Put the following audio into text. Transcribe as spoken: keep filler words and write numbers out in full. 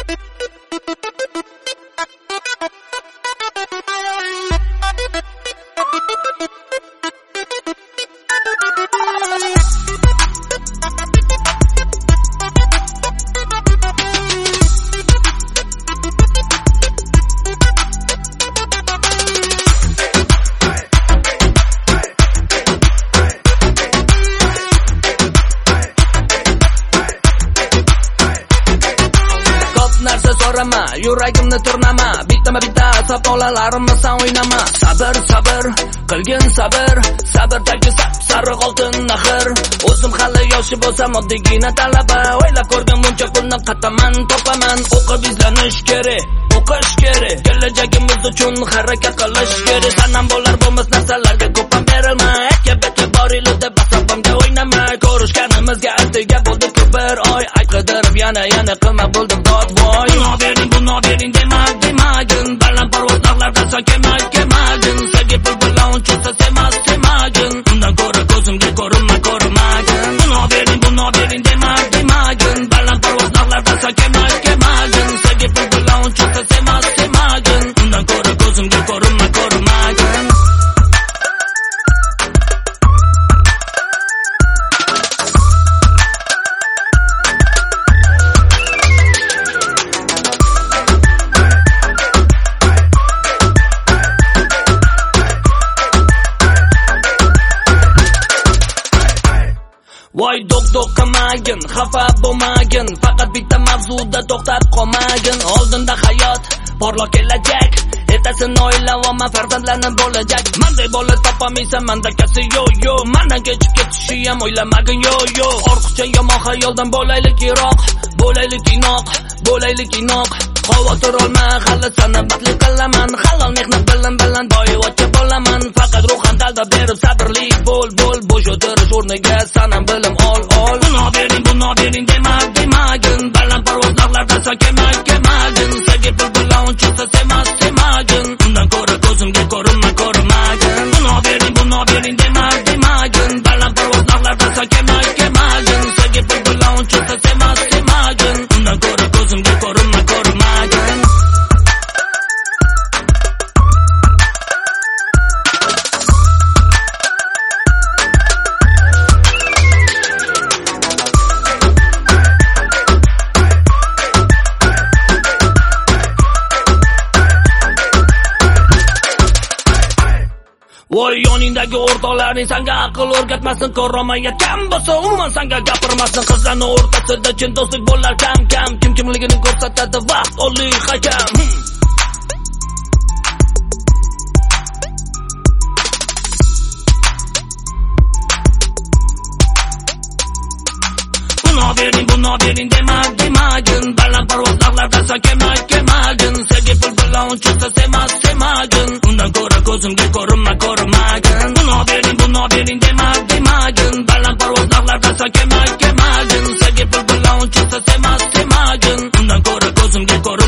Yuragimni turnama, bittama bitta sapolalarimni san o'ynama. Sabr, sabr, qilgin sabr, sabrdagi sariq oltin naxir. O'zim hali yoshi bo'lsam oddiygina talaba, o'ylab ko'rgan buncha pulni qataman, topaman. O'qib izlanish kerak, o'qish kerak, kelajagimiz uchun harakat qilish kerak. Sanam bo'lar bo'lmas narsalarga ko'pam berilma, akabati boringlar deb asabimga o'ynama. Ko'rishganimizga attiga bo'ldi ko'p bir oy, ay qidirib yana yana qilma bo'ldim dod voy. Buni bering demak demagin, baland parvoz dog'lardan so'ng kemak kemagin. Sevgi pul bilan unchasa semas semagin, undan ko'ra ko'zimga ko'rinma ko'rmagin. Buni bering buni bering demak demagin, baland parvoz dog'lardan so'ng kemak kemagin. Sevgi pul bilan unchasa semas semagin, undan ko'ra ko'zimga ko'rinma ko'rmagin. Voy dok dok qilmagin, xafa bo'lmagin, faqat bitta mavzuda to'xtab qolmagin. Oldinda hayot, porloq kelajak, ertasini o'ylayapman farzandlarim bo'lajak. Menday bola topamaysan, menda kasi yo yo, mendan kechib ketishi ham o'ylamagin yo yo. Ortiqcha yomon xayoldan bo'laylik yiroq, bo'laylik inoq, bo'laylik inoq. Xavotir olma, hali sana batli qilaman, halol mehnat bilan bilan boyvachcha bo'laman. Faqat ruhan dalda berib sabrli bo'l bo'l, bo'sh o'tirish o'rniga sanam bilim ol ol. Buni bering buni bering demak demagin, baland parvoz dog'lardan so'ng kemak kemagin. Sevgi pul bilan unchasa semas semagin, undan ko'ra ko'zimga ko'rinma ko'rmagin. Buni bering buni bering demak demagin, baland parvoz dog'lardan so'ng kemak kemagin. Sevgi pul bilan unchasa semas semagin, undan ko'ra ko'zimga ko'rinma ko'rmagin. Voy yoningdagi o'rtoqlaring senga aql o'rgatmasin, ko'rolmayotgan bo'lsa umuman senga gapirmasin. Qizlarning o'rtasida chin do'stlik bo'lar kam kam, kim kimligini ko'rsatadi vaqt oliy hakam. Buni bering buni bering demak demagin, baland parvoz dog'lardan so'ng kemak kemagin. Sevgi pul bilan unchasa semas semagin, undan ko'ra ko'zimga ko'rinma ko'rmagin. Buni bering buni bering demak demagin, baland parvoz dog'lardan so'ng kemak kemagin. Sevgi pul bilan unchasa semas semagin, undan ko'ra ko'zimga ko'rinma